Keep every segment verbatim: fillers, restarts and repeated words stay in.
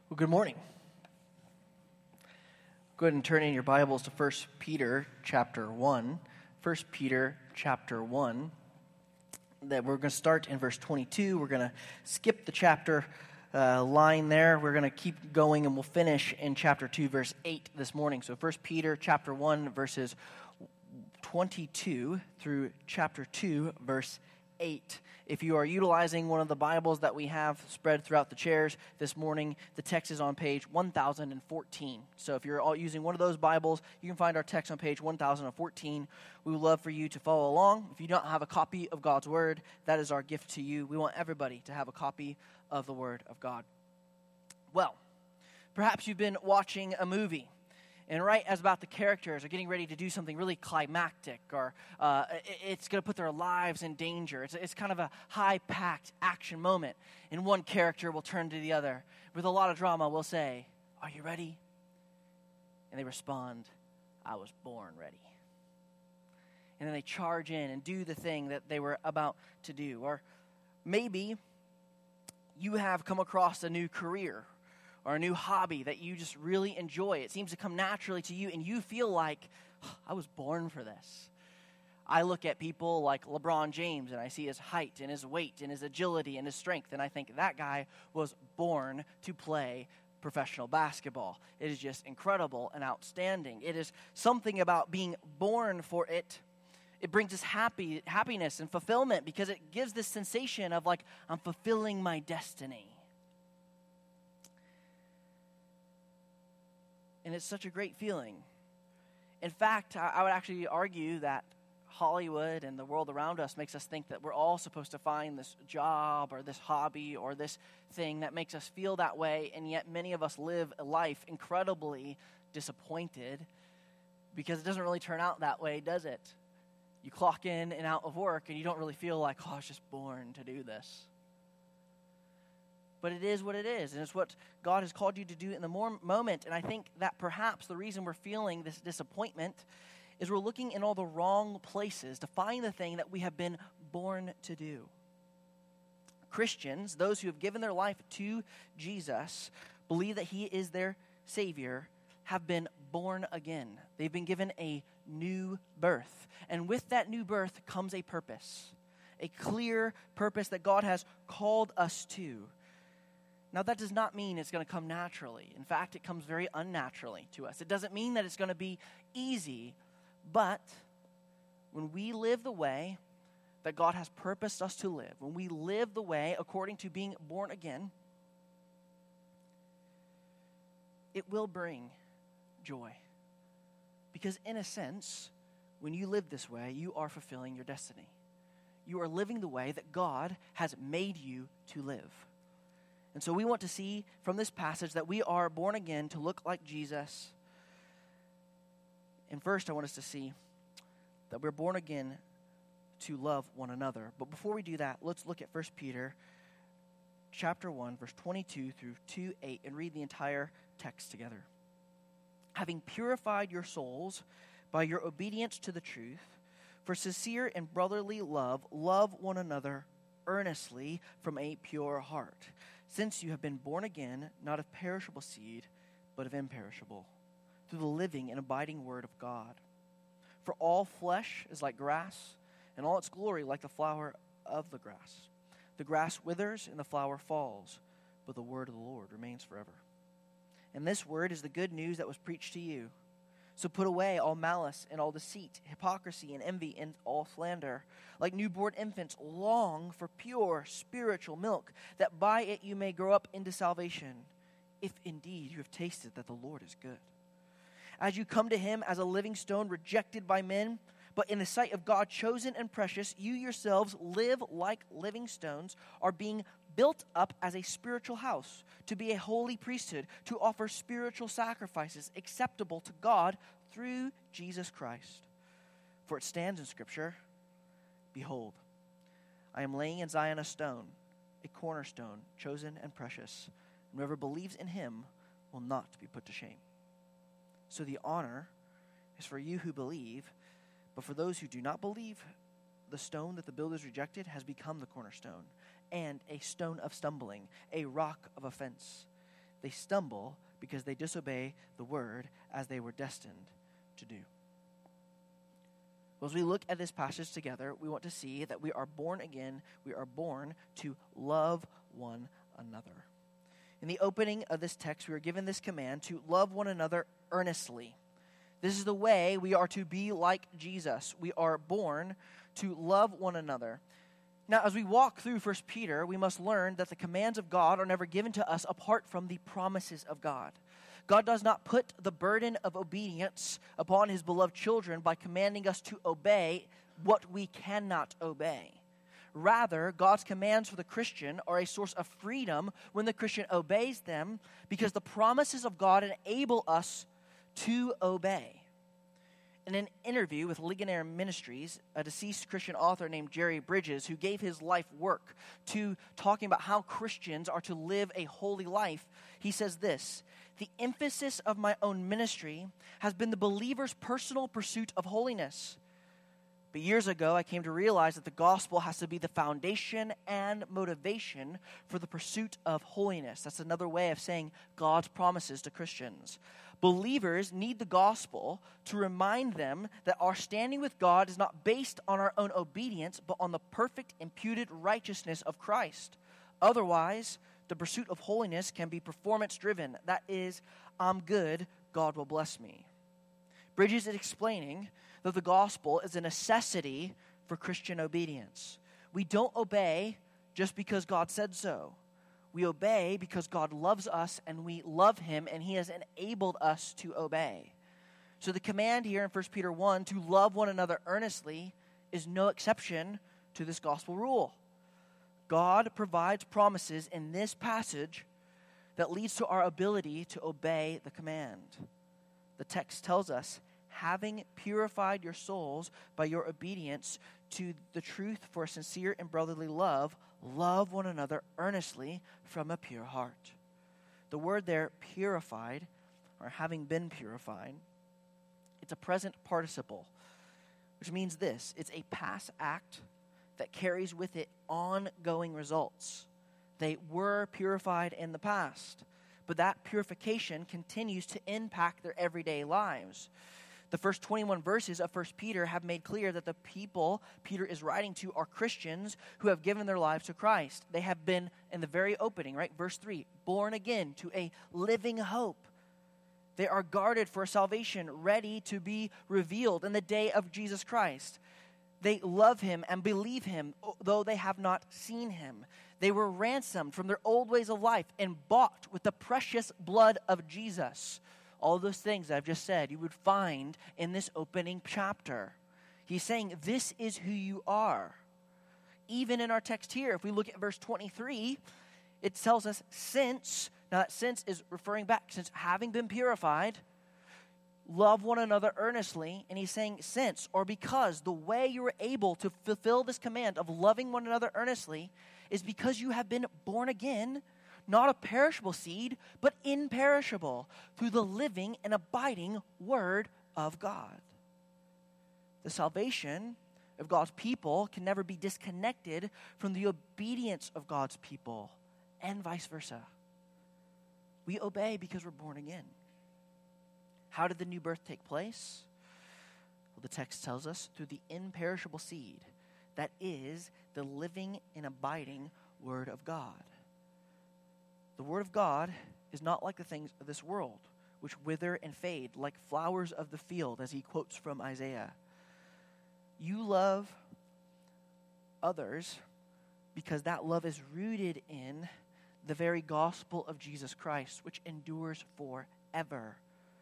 Well, good morning. Go ahead and turn in your Bibles to First Peter chapter one. First Peter chapter one. That we're going to start in verse twenty-two. We're going to skip the chapter uh, line there. We're going to keep going, and we'll finish in chapter two, verse eight this morning. So First Peter chapter one, verses twenty-two through chapter two, verse eight. If you are utilizing one of the Bibles that we have spread throughout the chairs this morning, the text is on page one thousand fourteen. So if you're all using one of those Bibles, you can find our text on page one thousand fourteen. We would love for you to follow along. If you don't have a copy of God's Word, that is our gift to you. We want everybody to have a copy of the Word of God. Well, perhaps you've been watching a movie, and right as about the characters are getting ready to do something really climactic, or uh, it's going to put their lives in danger. It's, it's kind of a high-packed action moment. And one character will turn to the other. With a lot of drama, will say, "Are you ready?" And they respond, "I was born ready." And then they charge in and do the thing that they were about to do. Or maybe you have come across a new career or a new hobby that you just really enjoy. It seems to come naturally to you, and you feel like, oh, I was born for this. I look at people like LeBron James, and I see his height and his weight and his agility and his strength, and I think that guy was born to play professional basketball. It is just incredible and outstanding. It is something about being born for it. It brings us happy, happiness and fulfillment because it gives this sensation of like, I'm fulfilling my destiny. And it's such a great feeling. In fact, I would actually argue that Hollywood and the world around us makes us think that we're all supposed to find this job or this hobby or this thing that makes us feel that way, and yet many of us live a life incredibly disappointed because it doesn't really turn out that way, does it? You clock in and out of work, and you don't really feel like, oh, I was just born to do this. But it is what it is, and it's what God has called you to do in the more moment. And I think that perhaps the reason we're feeling this disappointment is we're looking in all the wrong places to find the thing that we have been born to do. Christians, those who have given their life to Jesus, believe that He is their Savior, have been born again. They've been given a new birth. And with that new birth comes a purpose, a clear purpose that God has called us to. Now, that does not mean it's going to come naturally. In fact, it comes very unnaturally to us. It doesn't mean that it's going to be easy, but when we live the way that God has purposed us to live, when we live the way according to being born again, it will bring joy. Because in a sense, when you live this way, you are fulfilling your destiny. You are living the way that God has made you to live. And so we want to see from this passage that we are born again to look like Jesus. And first, I want us to see that we're born again to love one another. But before we do that, let's look at First Peter chapter one, verse twenty-two through two eight, and read the entire text together. Having purified your souls by your obedience to the truth, for sincere and brotherly love, love one another earnestly from a pure heart, since you have been born again, not of perishable seed, but of imperishable, through the living and abiding word of God. For all flesh is like grass, and all its glory like the flower of the grass. The grass withers and the flower falls, but the word of the Lord remains forever. And this word is the good news that was preached to you. So put away all malice and all deceit, hypocrisy and envy and all slander. Like newborn infants, long for pure spiritual milk, that by it you may grow up into salvation, if indeed you have tasted that the Lord is good. As you come to Him as a living stone rejected by men, but in the sight of God chosen and precious, you yourselves live like living stones, are being built up as a spiritual house, to be a holy priesthood, to offer spiritual sacrifices acceptable to God through Jesus Christ. For it stands in Scripture, behold, I am laying in Zion a stone, a cornerstone, chosen and precious. And whoever believes in Him will not be put to shame. So the honor is for you who believe, but for those who do not believe, the stone that the builders rejected has become the cornerstone, and a stone of stumbling, a rock of offense. they stumble because they disobey the word as they were destined to do. Well, as we look at this passage together, we want to see that we are born again. We are born to love one another. In the opening of this text, we are given this command to love one another earnestly. This is the way we are to be like Jesus. We are born to love one another. Now, as we walk through First Peter, we must learn that the commands of God are never given to us apart from the promises of God. God does not put the burden of obedience upon his beloved children by commanding us to obey what we cannot obey. Rather, God's commands for the Christian are a source of freedom when the Christian obeys them, because the promises of God enable us to obey. In an interview with Ligonier Ministries, a deceased Christian author named Jerry Bridges, who gave his life work to talking about how Christians are to live a holy life, he says this: "The emphasis of my own ministry has been the believer's personal pursuit of holiness. But years ago, I came to realize that the gospel has to be the foundation and motivation for the pursuit of holiness." That's another way of saying God's promises to Christians. Believers need the gospel to remind them that our standing with God is not based on our own obedience, but on the perfect imputed righteousness of Christ. Otherwise, the pursuit of holiness can be performance-driven. That is, I'm good, God will bless me. Bridges is explaining that the gospel is a necessity for Christian obedience. We don't obey just because God said so. We obey because God loves us and we love him, and he has enabled us to obey. So the command here in First Peter one to love one another earnestly is no exception to this gospel rule. God provides promises in this passage that leads to our ability to obey the command. The text tells us, "Having purified your souls by your obedience to the truth for sincere and brotherly love, love one another earnestly from a pure heart." The word there, purified, or having been purified, it's a present participle, which means this: it's a past act that carries with it ongoing results. They were purified in the past, but that purification continues to impact their everyday lives. The first twenty-one verses of First Peter have made clear that the people Peter is writing to are Christians who have given their lives to Christ. They have been, in the very opening, right, verse three, born again to a living hope. They are guarded for salvation, ready to be revealed in the day of Jesus Christ. They love him and believe him, though they have not seen him. They were ransomed from their old ways of life and bought with the precious blood of Jesus. All those things that I've just said, you would find in this opening chapter. He's saying, this is who you are. Even in our text here, if we look at verse twenty-three, it tells us, since, now that since is referring back, since having been purified, love one another earnestly. And he's saying, since, or because, the way you were able to fulfill this command of loving one another earnestly is because you have been born again, not a perishable seed, but imperishable, through the living and abiding word of God. The salvation of God's people can never be disconnected from the obedience of God's people, and vice versa. We obey because we're born again. How did the new birth take place? Well, the text tells us through the imperishable seed, that is the living and abiding word of God. The word of God is not like the things of this world, which wither and fade like flowers of the field, as he quotes from Isaiah. You love others because that love is rooted in the very gospel of Jesus Christ, which endures forever.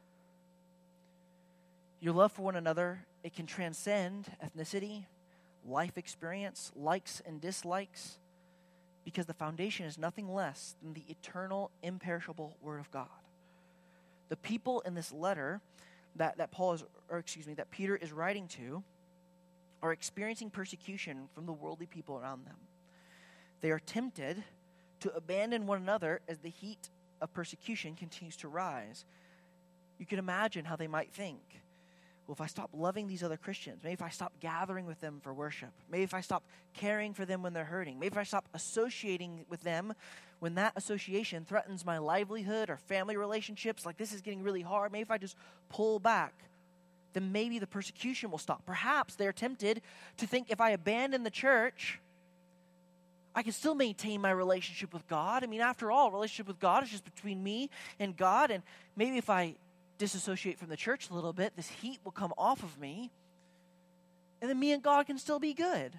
Your love for one another, it can transcend ethnicity, life experience, likes and dislikes, because the foundation is nothing less than the eternal, imperishable Word of God. The people in this letter that, that Paul is, or excuse me, that Peter is writing to, are experiencing persecution from the worldly people around them. They are tempted to abandon one another as the heat of persecution continues to rise. You can imagine how they might think. well, if I stop loving these other Christians, maybe if I stop gathering with them for worship, maybe if I stop caring for them when they're hurting, maybe if I stop associating with them when that association threatens my livelihood or family relationships, like this is getting really hard, maybe if I just pull back, then maybe the persecution will stop. Perhaps they're tempted to think if I abandon the church, I can still maintain my relationship with God. I mean, after all, relationship with God is just between me and God, and maybe if I disassociate from the church a little bit, this heat will come off of me, and then me and God can still be good.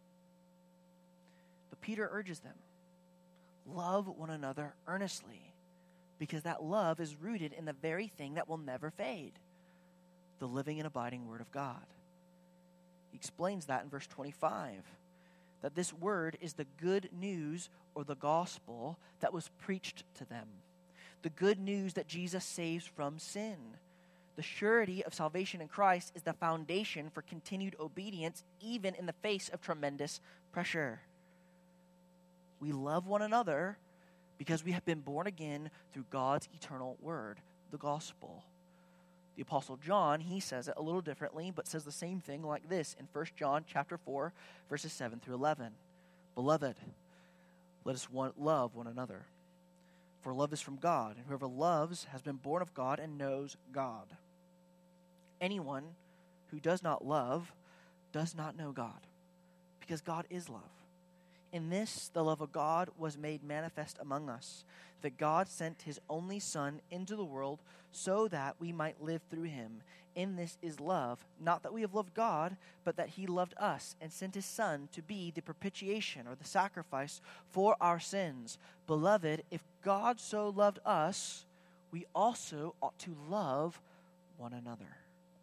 But Peter urges them, love one another earnestly, because that love is rooted in the very thing that will never fade, the living and abiding Word of God. He explains that in verse twenty-five, that this word is the good news or the gospel that was preached to them. The good news that Jesus saves from sin. The surety of salvation in Christ is the foundation for continued obedience, even in the face of tremendous pressure. We love one another because we have been born again through God's eternal word, the gospel. The Apostle John, he says it a little differently, but says the same thing like this in First John chapter four, verses seven through eleven. Beloved, let us one, love one another. For love is from God, and whoever loves has been born of God and knows God. Anyone who does not love does not know God, because God is love. In this, the love of God was made manifest among us, that God sent his only Son into the world so that we might live through him. In this is love, not that we have loved God, but that he loved us and sent his Son to be the propitiation or the sacrifice for our sins. Beloved, if God so loved us, we also ought to love one another.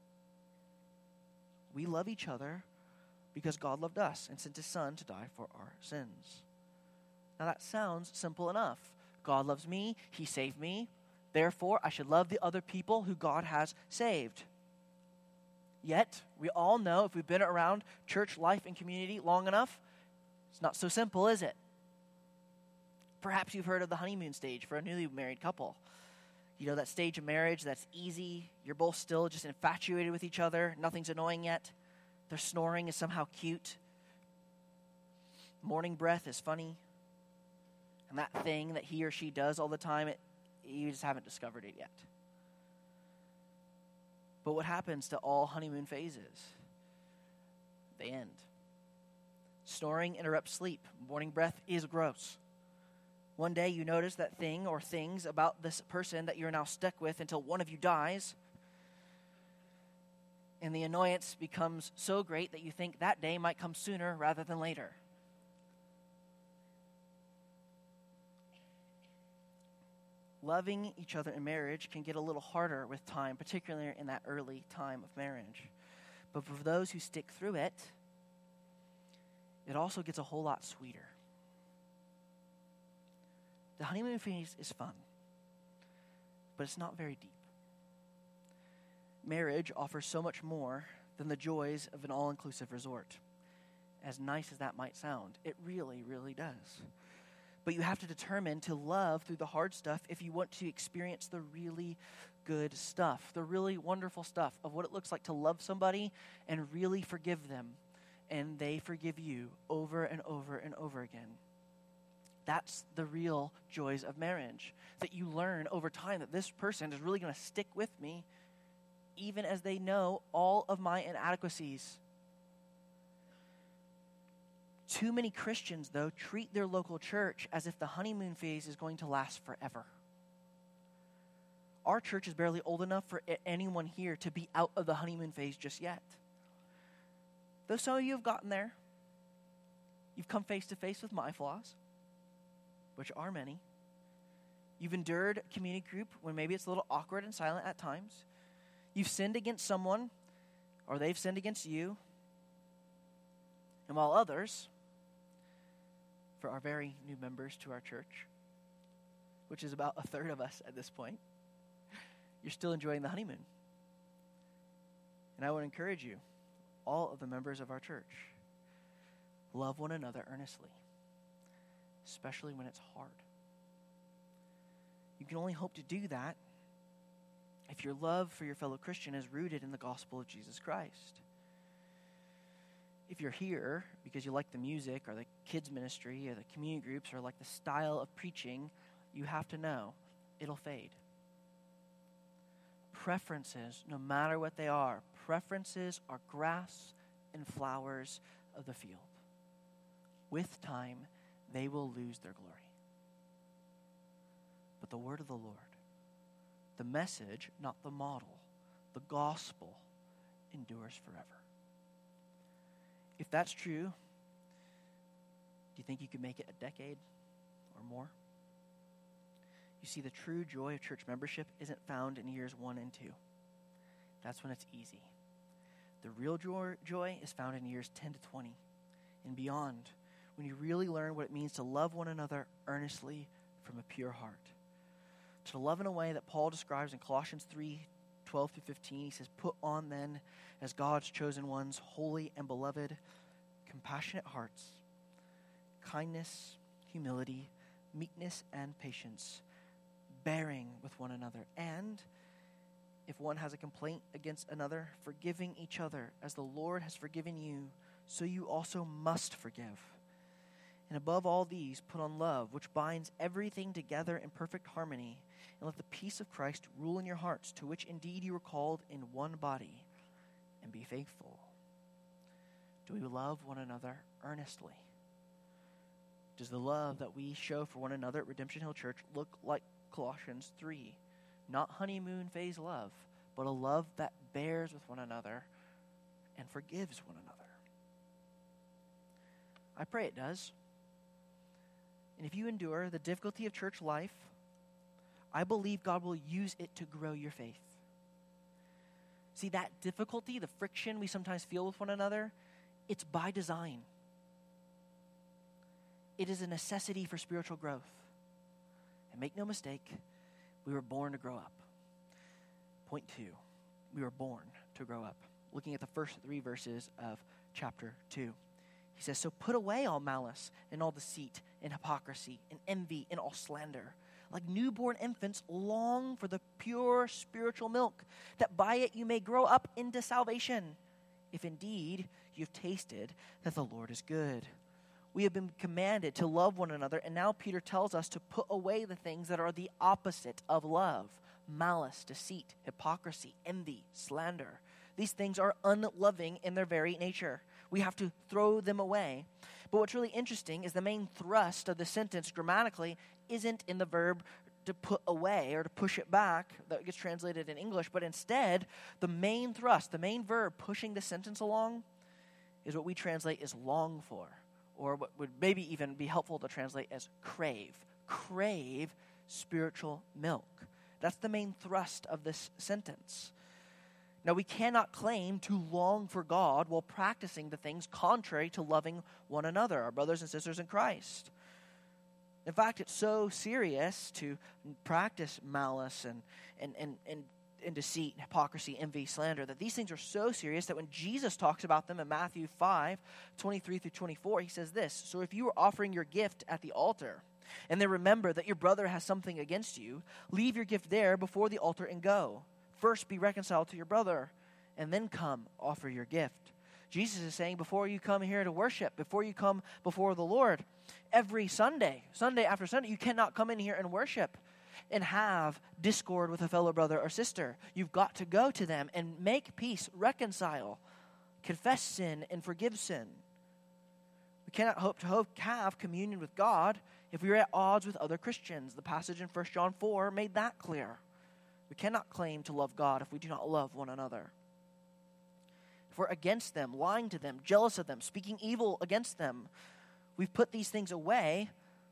We love each other because God loved us and sent his Son to die for our sins. Now that sounds simple enough. God loves me, he saved me, therefore I should love the other people who God has saved. Yet, we all know, if we've been around church life and community long enough, it's not so simple, is it? Perhaps you've heard of the honeymoon stage for a newly married couple. You know, that stage of marriage that's easy. You're both still just infatuated with each other. Nothing's annoying yet. Their snoring is somehow cute. Morning breath is funny. And that thing that he or she does all the time, it, you just haven't discovered it yet. But what happens to all honeymoon phases? They end. Snoring interrupts sleep. Morning breath is gross. One day you notice that thing or things about this person that you're now stuck with until one of you dies. And the annoyance becomes so great that you think that day might come sooner rather than later. Loving each other in marriage can get a little harder with time, particularly in that early time of marriage. But for those who stick through it, it also gets a whole lot sweeter. The honeymoon phase is fun, but it's not very deep. Marriage offers so much more than the joys of an all-inclusive resort. As nice as that might sound, it really, really does. But you have to determine to love through the hard stuff if you want to experience the really good stuff, the really wonderful stuff of what it looks like to love somebody and really forgive them, and they forgive you over and over and over again. That's the real joys of marriage, that you learn over time that this person is really going to stick with me even as they know all of my inadequacies. Too many Christians, though, treat their local church as if the honeymoon phase is going to last forever. Our church is barely old enough for anyone here to be out of the honeymoon phase just yet. Though some of you have gotten there, you've come face to face with my flaws, which are many. You've endured a community group when maybe it's a little awkward and silent at times. You've sinned against someone, or they've sinned against you. And while others, for our very new members to our church, which is about a third of us at this point, you're still enjoying the honeymoon. And I would encourage you, all of the members of our church, love one another earnestly, especially when it's hard. You can only hope to do that if your love for your fellow Christian is rooted in the gospel of Jesus Christ. If you're here because you like the music or the kids ministry or the community groups or like the style of preaching, you have to know it'll fade. Preferences, no matter what they are, preferences are grass and flowers of the field. With time, they will lose their glory. But the word of the Lord, the message, not the model, the gospel, endures forever. If that's true, do you think you could make it a decade or more? You see, the true joy of church membership isn't found in years one and two. That's when it's easy. The real joy, joy is found in years ten to twenty and beyond, when you really learn what it means to love one another earnestly from a pure heart. To love in a way that Paul describes in Colossians three, twelve through fifteen. He says, put on then, as God's chosen ones, holy and beloved, compassionate hearts, kindness, humility, meekness, and patience, bearing with one another. And if one has a complaint against another, forgiving each other, as the Lord has forgiven you, so you also must forgive. And above all these, put on love, which binds everything together in perfect harmony. And let the peace of Christ rule in your hearts, to which indeed you were called in one body, and be faithful. Do we love one another earnestly? Does the love that we show for one another at Redemption Hill Church look like Colossians three? Not honeymoon phase love, but a love that bears with one another and forgives one another. I pray it does. And if you endure the difficulty of church life, I believe God will use it to grow your faith. See, that difficulty, the friction we sometimes feel with one another, it's by design. It is a necessity for spiritual growth. And make no mistake, we were born to grow up. Point two, we were born to grow up. Looking at the first three verses of chapter two. He says, so put away all malice and all deceit and hypocrisy and envy and all slander. Like newborn infants, long for the pure spiritual milk, that by it you may grow up into salvation, if indeed you've tasted that the Lord is good. We have been commanded to love one another, and now Peter tells us to put away the things that are the opposite of love: malice, deceit, hypocrisy, envy, slander. These things are unloving in their very nature. We have to throw them away. But what's really interesting is the main thrust of the sentence grammatically isn't in the verb to put away or to push it back that gets translated in English, but instead the main thrust, the main verb pushing the sentence along is what we translate as long for, or what would maybe even be helpful to translate as crave. Crave spiritual milk. That's the main thrust of this sentence. Now, we cannot claim to long for God while practicing the things contrary to loving one another, our brothers and sisters in Christ. In fact, it's so serious to practice malice and, and, and, and, and deceit, hypocrisy, envy, slander, that these things are so serious that when Jesus talks about them in Matthew five, twenty-three through twenty-four, he says this, so if you are offering your gift at the altar, and then remember that your brother has something against you, leave your gift there before the altar and go. First be reconciled to your brother, and then come offer your gift. Jesus is saying before you come here to worship, before you come before the Lord, every Sunday, Sunday after Sunday, you cannot come in here and worship and have discord with a fellow brother or sister. You've got to go to them and make peace, reconcile, confess sin, and forgive sin. We cannot hope to hope have communion with God if we are at odds with other Christians. The passage in First John four made that clear. We cannot claim to love God if we do not love one another. If we're against them, lying to them, jealous of them, speaking evil against them, we've put these things away.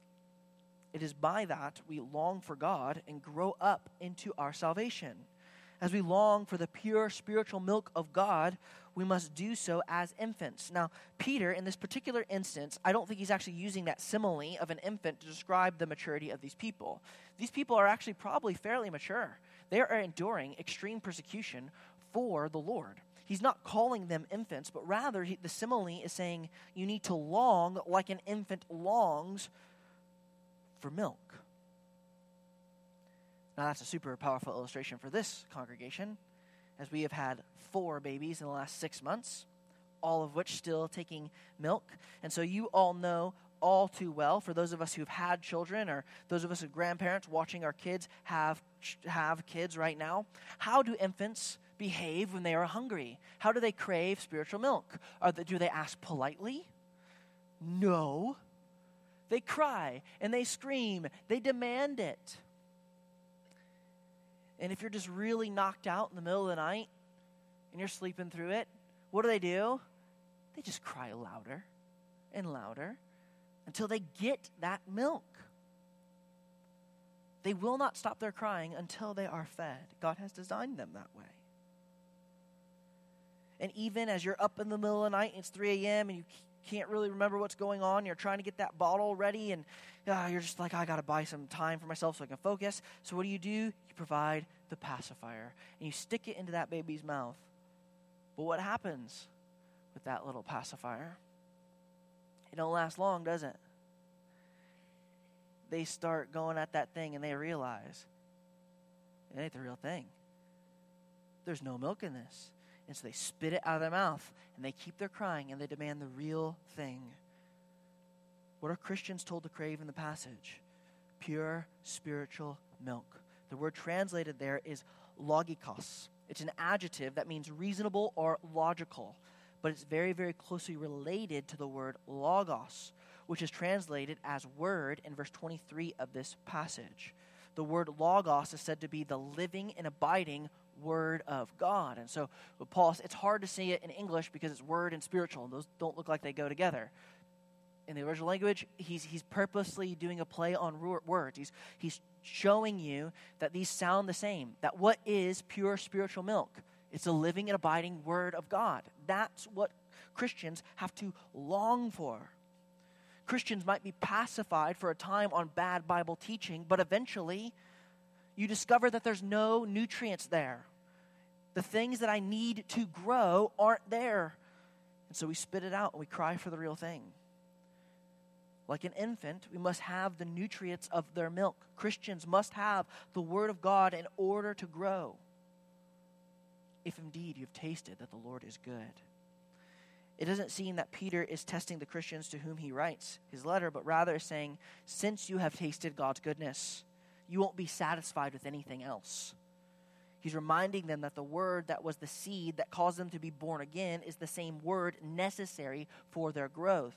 It is by that we long for God and grow up into our salvation. As we long for the pure spiritual milk of God, we must do so as infants. Now, Peter, in this particular instance, I don't think he's actually using that simile of an infant to describe the maturity of these people. These people are actually probably fairly mature. They are enduring extreme persecution for the Lord. He's not calling them infants, but rather he, the simile is saying you need to long like an infant longs for milk. Now, that's a super powerful illustration for this congregation, as we have had four babies in the last six months, all of which still taking milk. And so you all know all too well, for those of us who've had children or those of us as grandparents watching our kids have have kids right now, how do infants behave when they are hungry? How do they crave spiritual milk? Are they, do they ask politely? No. They cry and they scream. They demand it. And if you're just really knocked out in the middle of the night and you're sleeping through it, what do they do? They just cry louder and louder until they get that milk. They will not stop their crying until they are fed. God has designed them that way. And even as you're up in the middle of the night, it's three a.m. and you can't really remember what's going on, you're trying to get that bottle ready, and uh, you're just like, I got to buy some time for myself so I can focus. So what do you do? You provide the pacifier, and you stick it into that baby's mouth. But what happens with that little pacifier? It don't last long, does it? They start going at that thing, and they realize it ain't the real thing. There's no milk in this. And so they spit it out of their mouth, and they keep their crying, and they demand the real thing. What are Christians told to crave in the passage? Pure spiritual milk. The word translated there is logikos. It's an adjective that means reasonable or logical, but it's very, very closely related to the word logos, which is translated as word in verse twenty-three of this passage. The word logos is said to be the living and abiding word of God. And so with Paul, it's hard to say it in English because it's word and spiritual, and those don't look like they go together. In the original language, he's he's purposely doing a play on words. He's he's showing you that these sound the same, that what is pure spiritual milk? It's a living and abiding word of God. That's what Christians have to long for. Christians might be pacified for a time on bad Bible teaching, but eventually you discover that there's no nutrients there. The things that I need to grow aren't there. And so we spit it out and we cry for the real thing. Like an infant, we must have the nutrients of their milk. Christians must have the Word of God in order to grow. If indeed you've tasted that the Lord is good. It doesn't seem that Peter is testing the Christians to whom he writes his letter, but rather is saying, since you have tasted God's goodness, you won't be satisfied with anything else. He's reminding them that the word that was the seed that caused them to be born again is the same word necessary for their growth.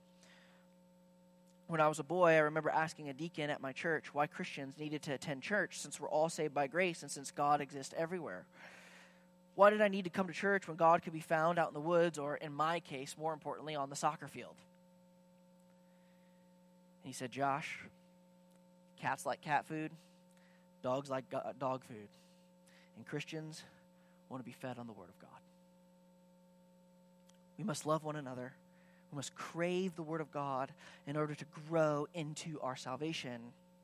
When I was a boy, I remember asking a deacon at my church why Christians needed to attend church since we're all saved by grace and since God exists everywhere. Why did I need to come to church when God could be found out in the woods, or in my case, more importantly, on the soccer field? And he said, Josh, cats like cat food, dogs like dog food, and Christians want to be fed on the Word of God. We must love one another. We must crave the Word of God in order to grow into our salvation.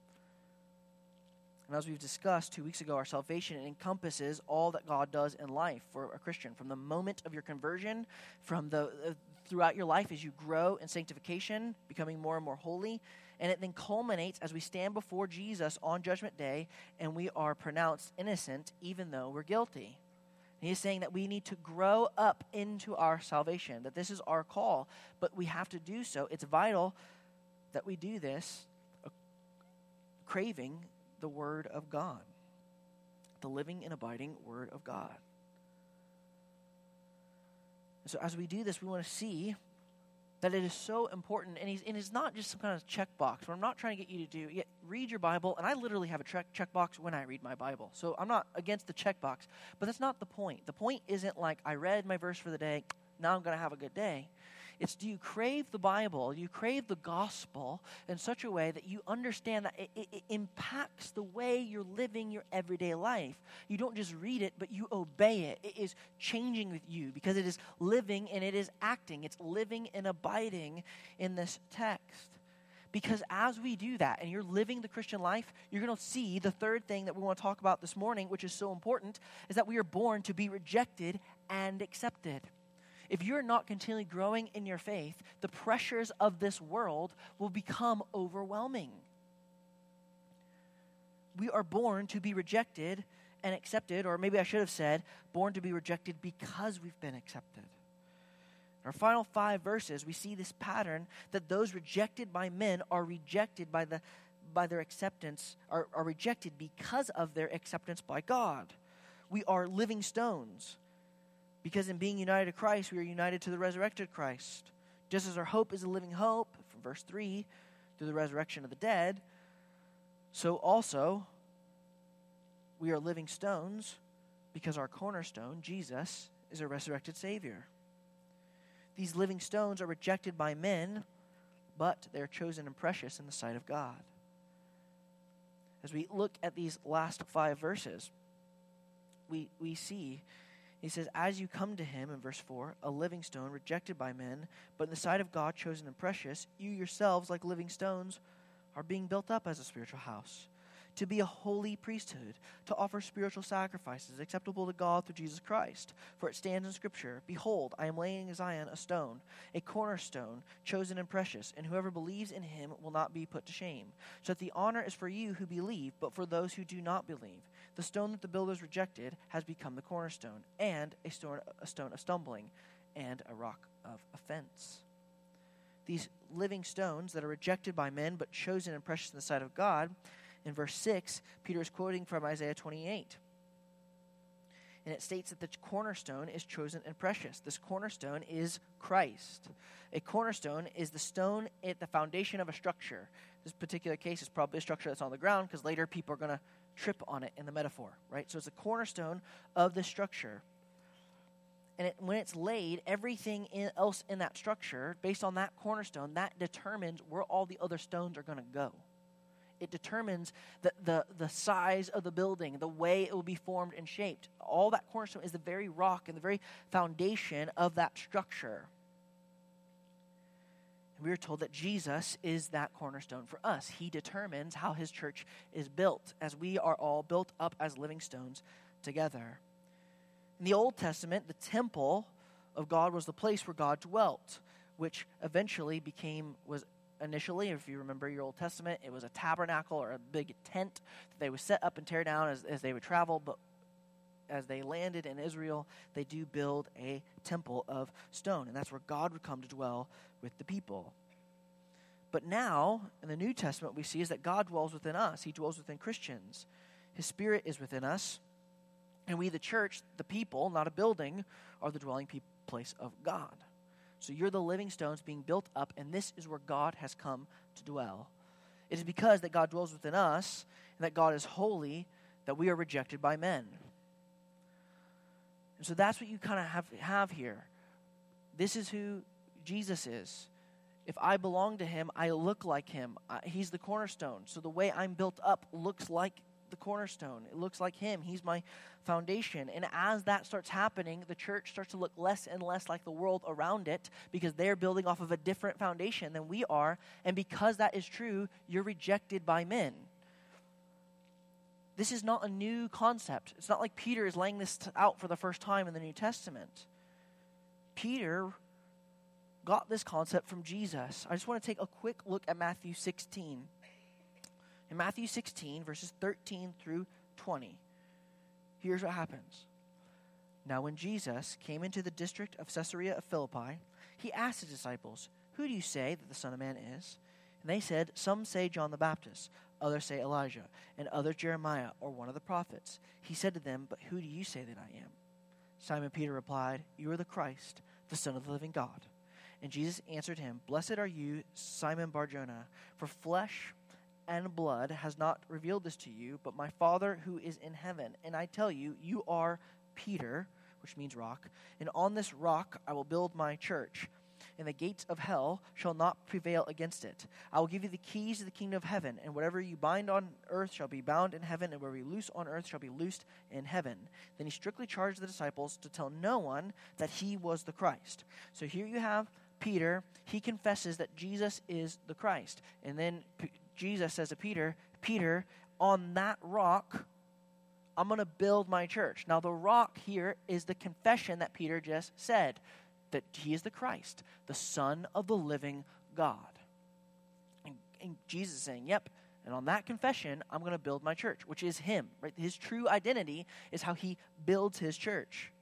And as we've discussed two weeks ago, our salvation encompasses all that God does in life for a Christian. From the moment of your conversion, from the uh, throughout your life as you grow in sanctification, becoming more and more holy. And it then culminates as we stand before Jesus on Judgment Day and we are pronounced innocent even though we're guilty. And he's saying that we need to grow up into our salvation, that this is our call, but we have to do so. It's vital that we do this uh, craving the Word of God, the living and abiding Word of God. And so as we do this, we want to see that it is so important, and, he's, and it's not just some kind of checkbox, where I'm not trying to get you to do, yeah, read your Bible, and I literally have a check checkbox when I read my Bible. So I'm not against the checkbox, but that's not the point. The point isn't like, I read my verse for the day, now I'm going to have a good day. It's, do you crave the Bible, do you crave the gospel in such a way that you understand that it, it, it impacts the way you're living your everyday life? You don't just read it, but you obey it. It is changing with you because it is living and it is acting. It's living and abiding in this text. Because as we do that and you're living the Christian life, you're going to see the third thing that we want to talk about this morning, which is so important, is that we are born to be rejected and accepted. If you're not continually growing in your faith, the pressures of this world will become overwhelming. We are born to be rejected and accepted, or maybe I should have said, born to be rejected because we've been accepted. In our final five verses, we see this pattern that those rejected by men are rejected by the by their acceptance, are, are rejected because of their acceptance by God. We are living stones because in being united to Christ, we are united to the resurrected Christ. Just as our hope is a living hope, from verse three, through the resurrection of the dead, so also we are living stones because our cornerstone, Jesus, is a resurrected Savior. These living stones are rejected by men, but they are chosen and precious in the sight of God. As we look at these last five verses, we, we see, he says, as you come to him, in verse four, a living stone rejected by men, but in the sight of God chosen and precious, you yourselves, like living stones, are being built up as a spiritual house, to be a holy priesthood, to offer spiritual sacrifices acceptable to God through Jesus Christ. For it stands in Scripture, behold, I am laying in Zion a stone, a cornerstone, chosen and precious, and whoever believes in him will not be put to shame. So that the honor is for you who believe, but for those who do not believe. The stone that the builders rejected has become the cornerstone, and a stone, a stone of stumbling, and a rock of offense. These living stones that are rejected by men, but chosen and precious in the sight of God. In verse six, Peter is quoting from Isaiah twenty-eight. And it states that the cornerstone is chosen and precious. This cornerstone is Christ. A cornerstone is the stone at the foundation of a structure. This particular case is probably a structure that's on the ground because later people are going to trip on it in the metaphor, right? So it's a cornerstone of the structure. And it, when it's laid, everything in, else in that structure, based on that cornerstone, that determines where all the other stones are going to go. It determines the, the, the size of the building, the way it will be formed and shaped. All that cornerstone is the very rock and the very foundation of that structure. And we are told that Jesus is that cornerstone for us. He determines how his church is built, as we are all built up as living stones together. In the Old Testament, the temple of God was the place where God dwelt, which eventually became, was initially, if you remember your Old Testament, it was a tabernacle or a big tent that they would set up and tear down as, as they would travel. But as they landed in Israel, they do build a temple of stone. And that's where God would come to dwell with the people. But now, in the New Testament, we see is that God dwells within us. He dwells within Christians. His Spirit is within us. And we, the church, the people, not a building, are the dwelling pe- place of God. So you're the living stones being built up, and this is where God has come to dwell. It is because that God dwells within us and that God is holy that we are rejected by men. And so that's what you kind of have, have here. This is who Jesus is. If I belong to him, I look like him. I, he's the cornerstone. So the way I'm built up looks like the cornerstone. It looks like him. He's my foundation. And as that starts happening, the church starts to look less and less like the world around it because they're building off of a different foundation than we are. And because that is true, you're rejected by men. This is not a new concept. It's not like Peter is laying this out for the first time in the New Testament. Peter got this concept from Jesus. I just want to take a quick look at Matthew sixteen. In Matthew sixteen, verses thirteen through twenty, here's what happens. Now when Jesus came into the district of Caesarea of Philippi, he asked his disciples, "Who do you say that the Son of Man is?" And they said, "Some say John the Baptist, others say Elijah, and others Jeremiah or one of the prophets." He said to them, "But who do you say that I am?" Simon Peter replied, "You are the Christ, the Son of the living God." And Jesus answered him, "Blessed are you, Simon Bar-Jonah, for flesh and blood has not revealed this to you, but my Father who is in heaven. And I tell you, you are Peter," which means rock, "and on this rock I will build my church, and the gates of hell shall not prevail against it. I will give you the keys to the kingdom of heaven, and whatever you bind on earth shall be bound in heaven, and whatever you loose on earth shall be loosed in heaven." Then he strictly charged the disciples to tell no one that he was the Christ. So here you have Peter. He confesses that Jesus is the Christ. And then P- Jesus says to Peter, "Peter, on that rock, I'm going to build my church." Now, the rock here is the confession that Peter just said, that he is the Christ, the Son of the living God. And, and Jesus is saying, yep, And on that confession, I'm going to build my church, which is him. Right? His true identity is how he builds his church.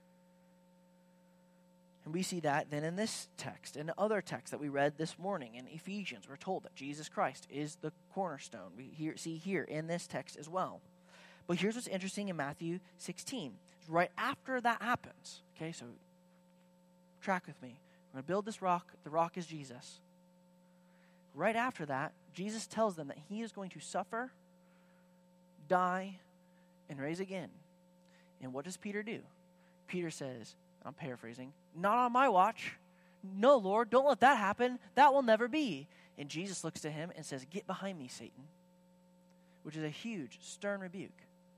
And we see that then in this text, in other texts that we read this morning in Ephesians, we're told that Jesus Christ is the cornerstone. We hear, see here in this text as well. But here's what's interesting in Matthew sixteen. Right after that happens, okay, so track with me. We're going to build this rock. The rock is Jesus. Right after that, Jesus tells them that he is going to suffer, die, and raise again. And what does Peter do? Peter says, I'm paraphrasing, not on my watch. No, Lord, don't let that happen. That will never be. And Jesus looks to him and says, get behind me, Satan, which is a huge, stern rebuke.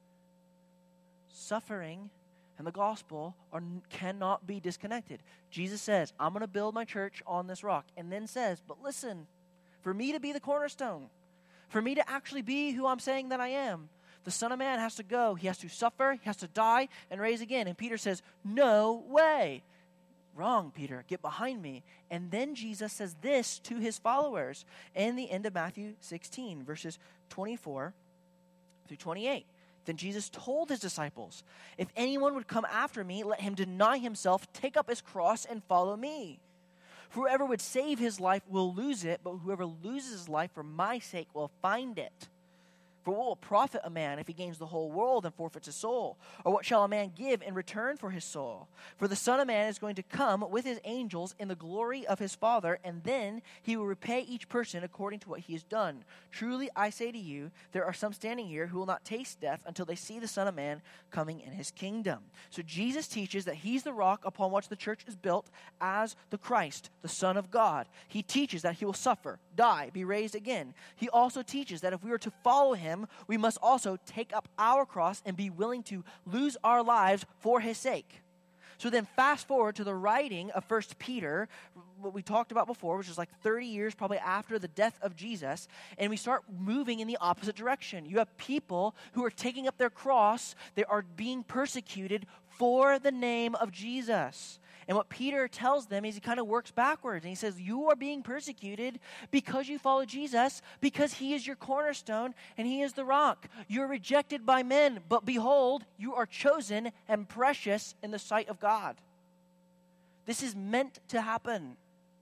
Suffering and the gospel are, cannot be disconnected. Jesus says, I'm going to build my church on this rock, and then says, but listen, for me to be the cornerstone, for me to actually be who I'm saying that I am, the Son of Man has to go. He has to suffer, he has to die, and raise again. And Peter says, no way. Wrong, Peter. Get behind me. And then Jesus says this to his followers in the end of Matthew sixteen, verses twenty-four through twenty-eight. Then Jesus told his disciples, if anyone would come after me, let him deny himself, take up his cross, and follow me. Whoever would save his life will lose it, but whoever loses his life for my sake will find it. For what will profit a man if he gains the whole world and forfeits his soul? Or what shall a man give in return for his soul? For the Son of Man is going to come with his angels in the glory of his Father, and then he will repay each person according to what he has done. Truly I say to you, there are some standing here who will not taste death until they see the Son of Man coming in his kingdom. So Jesus teaches that he's the rock upon which the church is built as the Christ, the Son of God. He teaches that he will suffer, die, be raised again. He also teaches that if we are to follow him, we must also take up our cross and be willing to lose our lives for his sake. So then fast forward to the writing of First Peter, what we talked about before, which is like thirty years probably after the death of Jesus, and we start moving in the opposite direction. You have people who are taking up their cross. They are being persecuted for the name of Jesus. And what Peter tells them is he kind of works backwards. And he says, you are being persecuted because you follow Jesus, because he is your cornerstone and he is the rock. You're rejected by men, but behold, you are chosen and precious in the sight of God. This is meant to happen.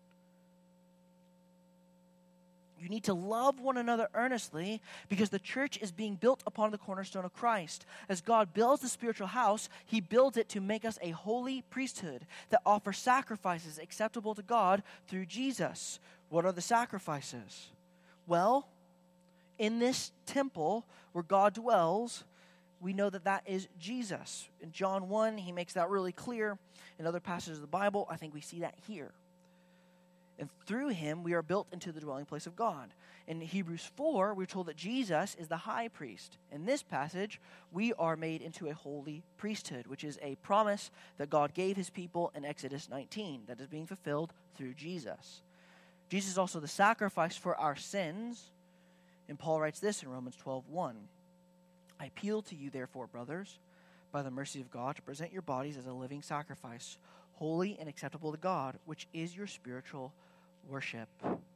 You need to love one another earnestly because the church is being built upon the cornerstone of Christ. As God builds the spiritual house, he builds it to make us a holy priesthood that offers sacrifices acceptable to God through Jesus. What are the sacrifices? Well, in this temple where God dwells, we know that that is Jesus. In John one, he makes that really clear. In other passages of the Bible, I think we see that here. And through him, we are built into the dwelling place of God. In Hebrews four, we're told that Jesus is the high priest. In this passage, we are made into a holy priesthood, which is a promise that God gave his people in Exodus nineteen that is being fulfilled through Jesus. Jesus is also the sacrifice for our sins. And Paul writes this in Romans twelve one. I appeal to you, therefore, brothers, by the mercy of God, to present your bodies as a living sacrifice, holy and acceptable to God, which is your spiritual worship.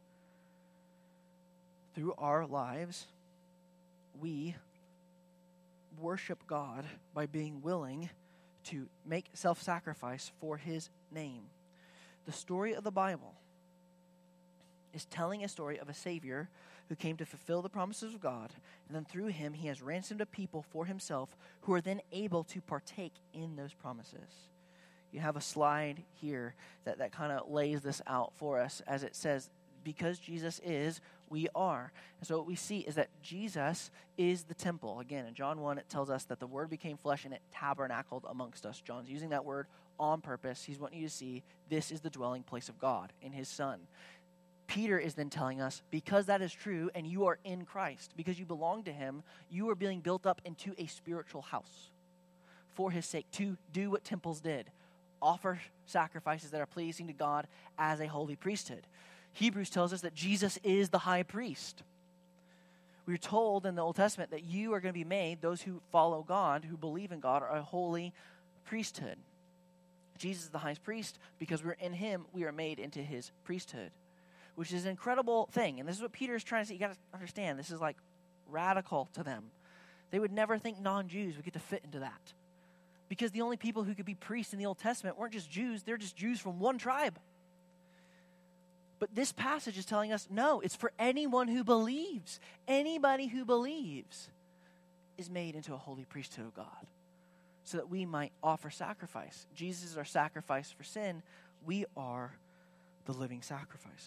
Through our lives, we worship God by being willing to make self-sacrifice for his name. The story of the Bible is telling a story of a Savior who came to fulfill the promises of God, and then through him he has ransomed a people for himself who are then able to partake in those promises. You have a slide here that, that kind of lays this out for us as it says, because Jesus is, we are. And so what we see is that Jesus is the temple. Again, in John one, it tells us that the Word became flesh and it tabernacled amongst us. John's using that word on purpose. He's wanting you to see this is the dwelling place of God in his Son. Peter is then telling us, because that is true and you are in Christ, because you belong to him, you are being built up into a spiritual house for his sake, to do what temples did. Offer sacrifices that are pleasing to God as a holy priesthood. Hebrews tells us that Jesus is the high priest. We're told in the Old Testament that you are going to be made, those who follow God, who believe in God, are a holy priesthood. Jesus is the high priest because we're in him, we are made into his priesthood. which is an incredible thing. And this is what Peter is trying to say. You got to understand, this is like radical to them. They would never think non-Jews would get to fit into that. Because the only people who could be priests in the Old Testament weren't just Jews, they're just Jews from one tribe. But this passage is telling us, no, it's for anyone who believes. Anybody who believes is made into a holy priesthood of God, so that we might offer sacrifice. Jesus is our sacrifice for sin. We are the living sacrifices.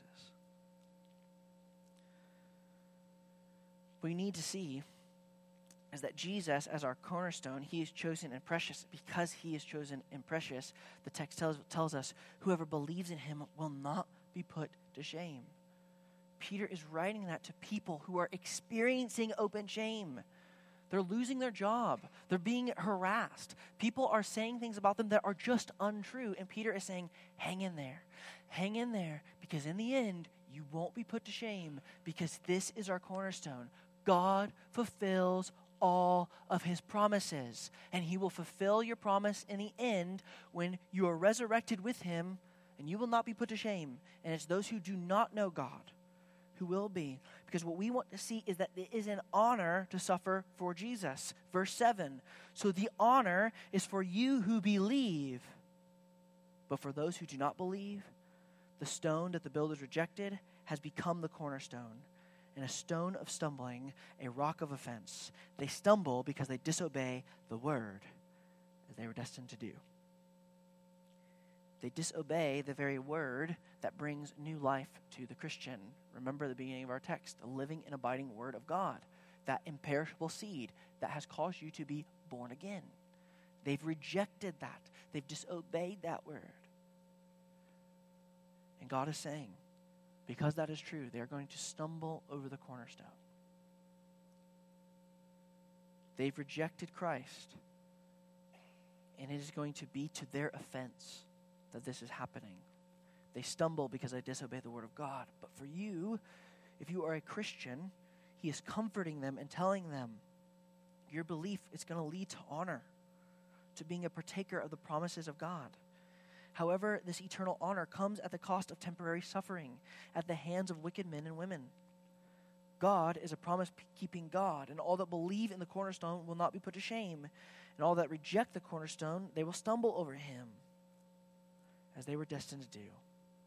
What we need to see is that Jesus, as our cornerstone, he is chosen and precious. Because he is chosen and precious, the text tells, tells us, whoever believes in him will not be put to shame. Peter is writing that to people who are experiencing open shame. They're losing their job. They're being harassed. People are saying things about them that are just untrue. And Peter is saying, hang in there. Hang in there, because in the end, you won't be put to shame, because this is our cornerstone. God fulfills all of his promises, and he will fulfill your promise in the end when you are resurrected with him, and you will not be put to shame. And it's those who do not know God who will be. Because what we want to see is that it is an honor to suffer for Jesus. Verse seven. So the honor is for you who believe. But for those who do not believe, the stone that the builders rejected has become the cornerstone, and a stone of stumbling, a rock of offense. They stumble because they disobey the word that they were destined to do. They disobey the very word that brings new life to the Christian. Remember the beginning of our text, the living and abiding word of God, that imperishable seed that has caused you to be born again. They've rejected that. They've disobeyed that word. And God is saying, because that is true, they're going to stumble over the cornerstone. They've rejected Christ, and it is going to be to their offense that this is happening. They stumble because they disobey the word of God. But for you, if you are a Christian, he is comforting them and telling them your belief is going to lead to honor, to being a partaker of the promises of God. However, this eternal honor comes at the cost of temporary suffering at the hands of wicked men and women. God is a promise-keeping God, and all that believe in the cornerstone will not be put to shame, and all that reject the cornerstone, they will stumble over him, as they were destined to do.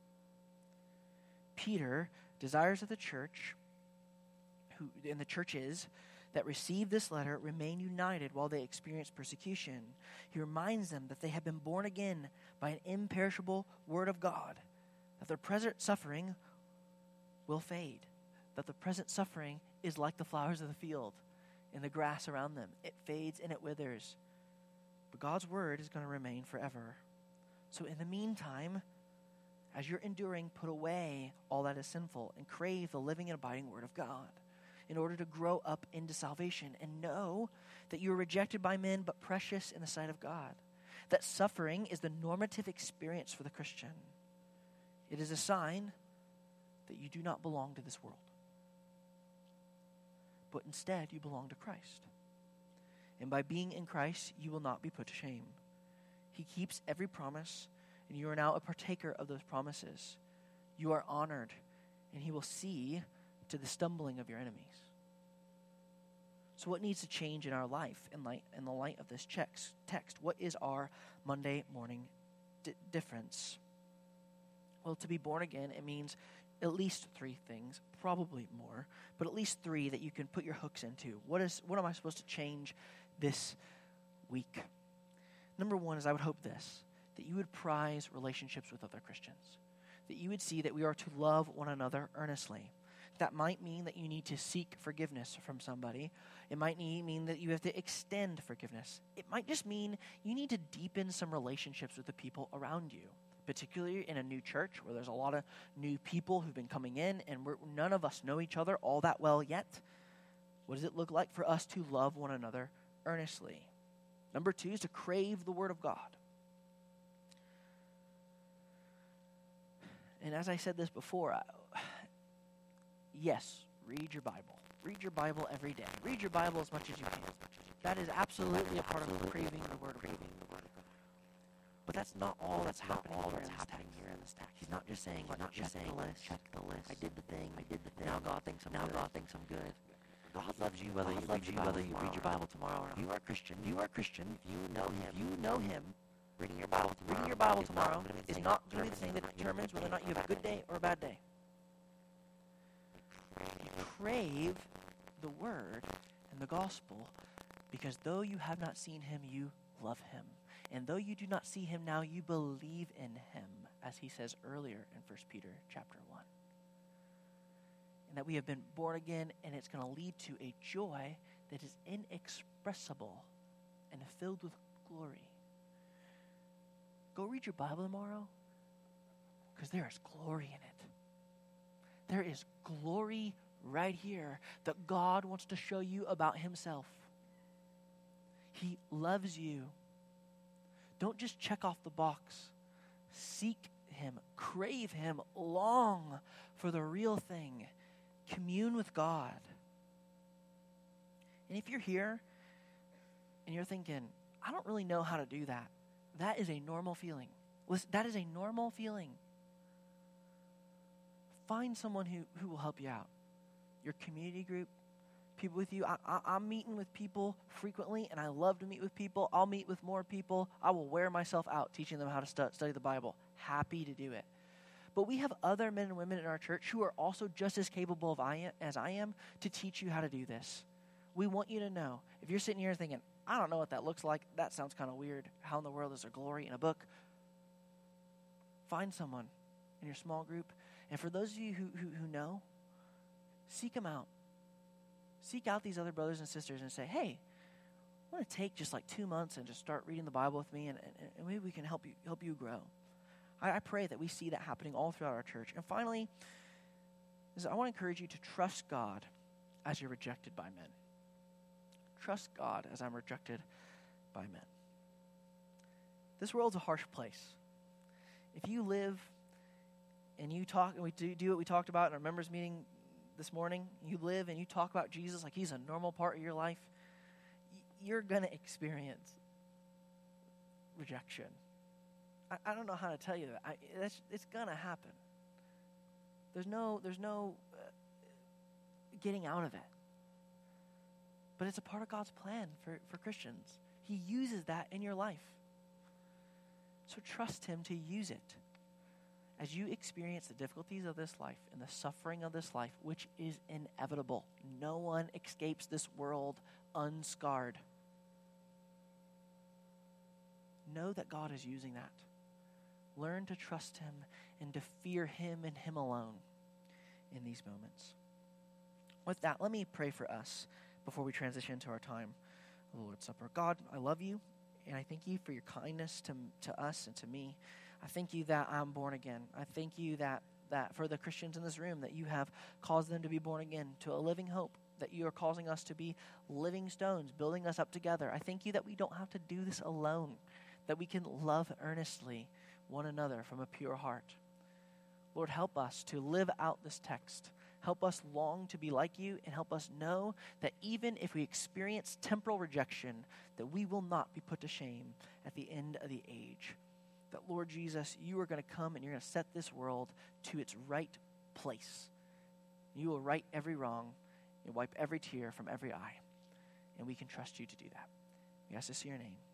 Peter desires that the church, who and the churches that receive this letter, remain united while they experience persecution. He reminds them that they have been born again by an imperishable word of God, that their present suffering will fade, that the present suffering is like the flowers of the field and the grass around them. It fades and it withers, but God's word is going to remain forever. So in the meantime, as you're enduring, put away all that is sinful and crave the living and abiding word of God in order to grow up into salvation, and know that you are rejected by men but precious in the sight of God. That suffering is the normative experience for the Christian. It is a sign that you do not belong to this world, but instead you belong to Christ. And by being in Christ, you will not be put to shame. He keeps every promise, and you are now a partaker of those promises. You are honored, and he will see to the stumbling of your enemies. So what needs to change in our life in light in the light of this text? What is our Monday morning di- difference? Well, to be born again, it means at least three things, probably more, but at least three that you can put your hooks into. What is what am I supposed to change this week? Number one is I would hope this, that you would prize relationships with other Christians, that you would see that we are to love one another earnestly. That might mean that you need to seek forgiveness from somebody. It might need, mean that you have to extend forgiveness. It might just mean you need to deepen some relationships with the people around you, particularly in a new church where there's a lot of new people who've been coming in, and we're, none of us know each other all that well yet. What does it look like for us to love one another earnestly? Number two is to crave the word of God. And as I said this before, I, yes, read your Bible. Read your Bible every day. Read your Bible as much as you can. That is absolutely a part of craving the word of God. But that's not all that's, that's happening, all here, that's in happening text. here in this text. He's not just saying, He's not just saying, the list. check the list. I did the thing. I did the thing. Now God thinks I'm now good. God thinks I'm good. God loves you whether God you loves read, you whether whether you you read your Bible tomorrow or not. You are Christian. You are Christian. If you know Him, If you know Him, reading your Bible tomorrow, reading your Bible is tomorrow not is not going to be the thing that determines whether or not you have a good day or a bad day. You crave the Word and the Gospel because though you have not seen Him, you love Him. And though you do not see Him now, you believe in Him, as he says earlier in First Peter chapter one. And that we have been born again, and it's going to lead to a joy that is inexpressible and filled with glory. Go read your Bible tomorrow, because there is glory in it. There is glory right here that God wants to show you about Himself. He loves you. Don't just check off the box. Seek Him, crave Him, long for the real thing. Commune with God. And if you're here and you're thinking, I don't really know how to do that, that is a normal feeling. Listen, that is a normal feeling. Find someone who, who will help you out. Your community group, people with you. I, I, I'm meeting with people frequently, and I love to meet with people. I'll meet with more people. I will wear myself out teaching them how to stu- study the Bible. Happy to do it. But we have other men and women in our church who are also just as capable of I am, as I am to teach you how to do this. We want you to know. If you're sitting here thinking, I don't know what that looks like, that sounds kind of weird. How in the world is there glory in a book? Find someone in your small group. And for those of you who, who, who know, seek them out. Seek out these other brothers and sisters and say, hey, I want to take just like two months and just start reading the Bible with me, and, and, and maybe we can help you help you grow. I, I pray that we see that happening all throughout our church. And finally, is I want to encourage you to trust God as you're rejected by men. Trust God as I'm rejected by men. This world's a harsh place. If you live and you talk, and we do, do what we talked about in our members meeting this morning, you live and you talk about Jesus like He's a normal part of your life, you're going to experience rejection. I, I don't know how to tell you that. I, that's, it's going to happen. There's no, there's no uh, getting out of it. But it's a part of God's plan for, for Christians. He uses that in your life. So trust Him to use it. As you experience the difficulties of this life and the suffering of this life, which is inevitable, no one escapes this world unscarred. Know that God is using that. Learn to trust Him and to fear Him and Him alone in these moments. With that, let me pray for us before we transition to our time of the Lord's Supper. God, I love you, and I thank you for your kindness to, to us and to me. I thank you that I'm born again. I thank you that, that for the Christians in this room, that you have caused them to be born again to a living hope, that you are causing us to be living stones, building us up together. I thank you that we don't have to do this alone, that we can love earnestly one another from a pure heart. Lord, help us to live out this text. Help us long to be like you, and help us know that even if we experience temporal rejection, that we will not be put to shame at the end of the age. That, Lord Jesus, you are going to come and you're going to set this world to its right place. You will right every wrong and wipe every tear from every eye. And we can trust you to do that. We ask this in your name.